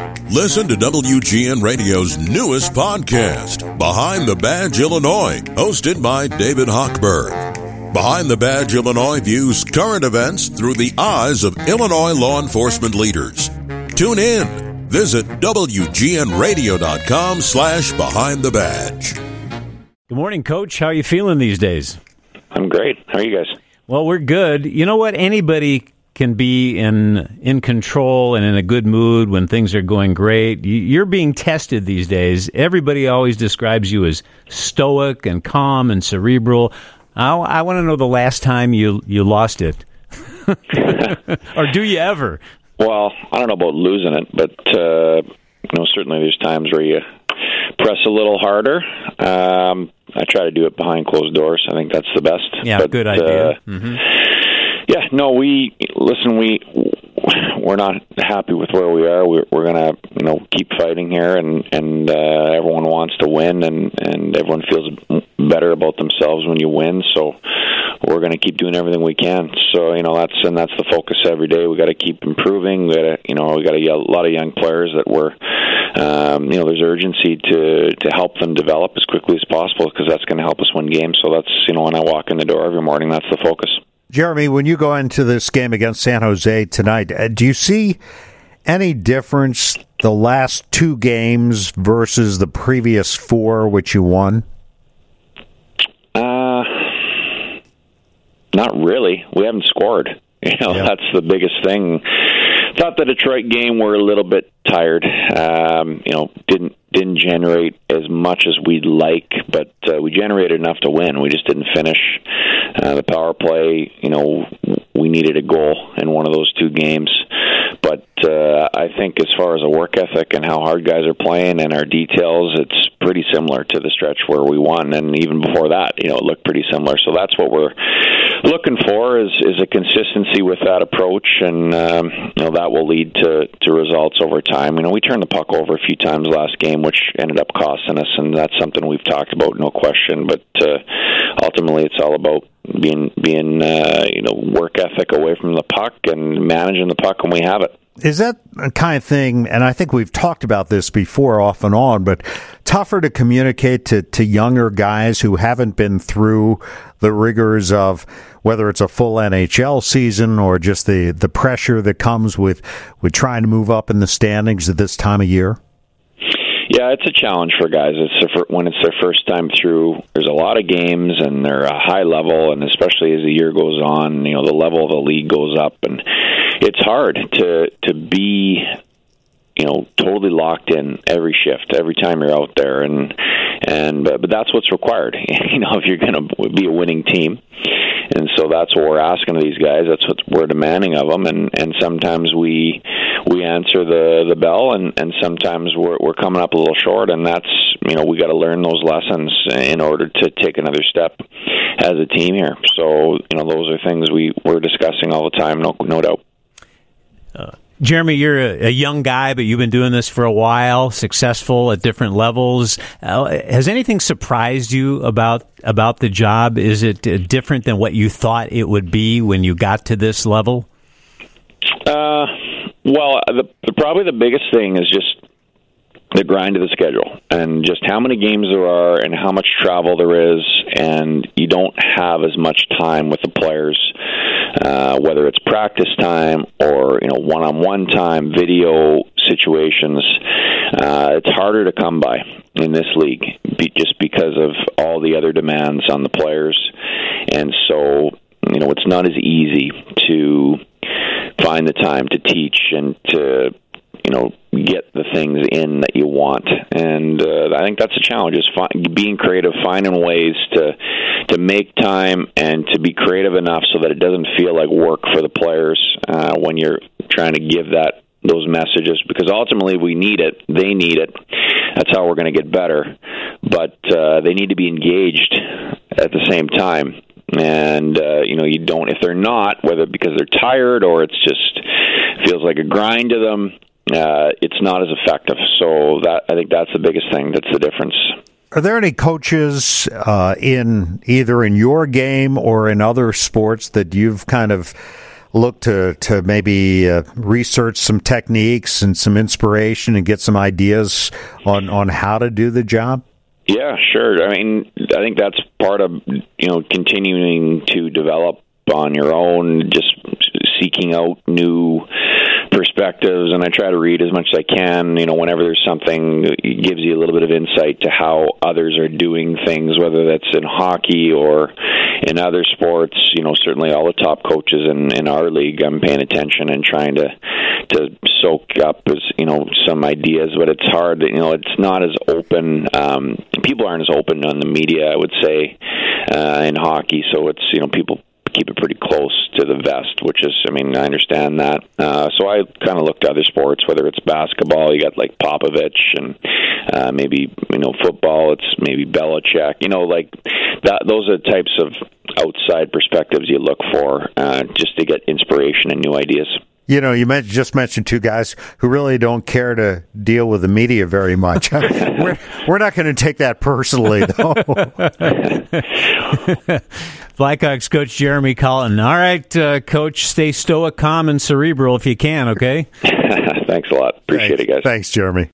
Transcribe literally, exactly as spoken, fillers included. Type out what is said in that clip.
Listen to W G N Radio's newest podcast, Behind the Badge Illinois, hosted by David Hochberg. Behind the Badge Illinois views current events through the eyes of Illinois law enforcement leaders. Tune in. Visit W G N radio dot com slash behind the badge. Good morning, Coach. How are you feeling these days? I'm great. How are you guys? Well, we're good. You know what? Anybody can be in in control and in a good mood when things are going great. You're being tested these days. Everybody always describes you as stoic and calm and cerebral. I, I want to know the last time you, you lost it. Or do you ever? Well, I don't know about losing it, but uh, you know, certainly there's times where you press a little harder. Um, I try to do it behind closed doors. I think that's the best. Yeah, but, good idea. Uh, mm-hmm. Yeah, no, we listen. We we're not happy with where we are. We're, we're gonna, you know, keep fighting here, and and uh, everyone wants to win, and and everyone feels better about themselves when you win. So we're gonna keep doing everything we can. So you know, that's and that's the focus every day. We got to keep improving. We got to, you know, we got a lot of young players that we're, um, you know, there's urgency to to help them develop as quickly as possible, because that's going to help us win games. So that's, you know, when I walk in the door every morning, that's the focus. Jeremy, when you go into this game against San Jose tonight, do you see any difference the last two games versus the previous four which you won? Uh, not really. We haven't scored. You know, yeah. That's the biggest thing. Thought the Detroit game we're a little bit tired. Um, you know, didn't didn't generate as much as we'd like, but uh, we generated enough to win. We just didn't finish. Uh, the power play, you know, we needed a goal in one of those two games. But uh, I think as far as a work ethic and how hard guys are playing and our details, it's pretty similar to the stretch where we won. And even before that, you know, it looked pretty similar. So that's what we're looking for is, is a consistency with that approach. And, um, you know, that will lead to, to results over time. You know, we turned the puck over a few times last game, which ended up costing us. And that's something we've talked about, no question. But uh, ultimately, it's all about being, being uh, you know, work ethic away from the puck and managing the puck when we have it. Is that a kind of thing, and I think we've talked about this before off and on, but tougher to communicate to, to younger guys who haven't been through the rigors of whether it's a full N H L season or just the, the pressure that comes with, with trying to move up in the standings at this time of year? Yeah, it's a challenge for guys. It's a, when it's their first time through. There's a lot of games, and they're a high level, and especially as the year goes on, you know, the level of the league goes up, and it's hard to to be, you know, totally locked in every shift, every time you're out there, and and uh, but that's what's required, you know, if you're going to be a winning team. And so that's what we're asking of these guys. That's what we're demanding of them. And, and sometimes we we answer the, the bell, and, and sometimes we're we're coming up a little short. And that's, you know, we got to learn those lessons in order to take another step as a team here. So, you know, those are things we we're discussing all the time. No, no doubt. Uh, Jeremy, you're a, a young guy, but you've been doing this for a while, successful at different levels. Uh, has anything surprised you about about the job? Is it uh, different than what you thought it would be when you got to this level? Uh, well, the, the, probably the biggest thing is just the grind of the schedule, and just how many games there are and how much travel there is, and you don't have as much time with the players, uh, whether it's practice time or, you know, one-on-one time, video situations. Uh, it's harder to come by in this league be, just because of all the other demands on the players, and so, you know, it's not as easy to find the time to teach and to, you know, get the things in that you want. And uh, I think that's a challenge, is fi- being creative, finding ways to to make time and to be creative enough so that it doesn't feel like work for the players uh, when you're trying to give that those messages, because ultimately we need it, they need it. That's how we're going to get better. But uh, they need to be engaged at the same time. And, uh, you know, you don't, if they're not, whether because they're tired or it's just feels like a grind to them, uh, it's not as effective. So that, I think that's the biggest thing. That's the difference. Are there any coaches uh, in either in your game or in other sports that you've kind of look to to maybe uh, research some techniques and some inspiration and get some ideas on, on how to do the job? Yeah, sure. I mean, I think that's part of, you know, continuing to develop on your own, just seeking out new perspectives, and I try to read as much as I can. You know, whenever there's something, it gives you a little bit of insight to how others are doing things, whether that's in hockey or in other sports. You know, certainly all the top coaches in, in our league, I'm paying attention and trying to to soak up as you know some ideas, but it's hard. You know, it's not as open. Um, people aren't as open on the media, I would say, uh, in hockey. So it's you know people keep it pretty close to the vest, which is, I mean, I understand that. Uh, so I kind of look to other sports, whether it's basketball, you got like Popovich, and uh, maybe, you know, football, it's maybe Belichick, you know, like that. Those are the types of outside perspectives you look for uh, just to get inspiration and new ideas. You know, you mentioned, just mentioned two guys who really don't care to deal with the media very much. we're, we're not going to take that personally, though. Blackhawks coach Jeremy Collin. All right, uh, coach, stay stoic, calm, and cerebral if you can, okay? Thanks a lot. Appreciate Thanks. it, guys. Thanks, Jeremy.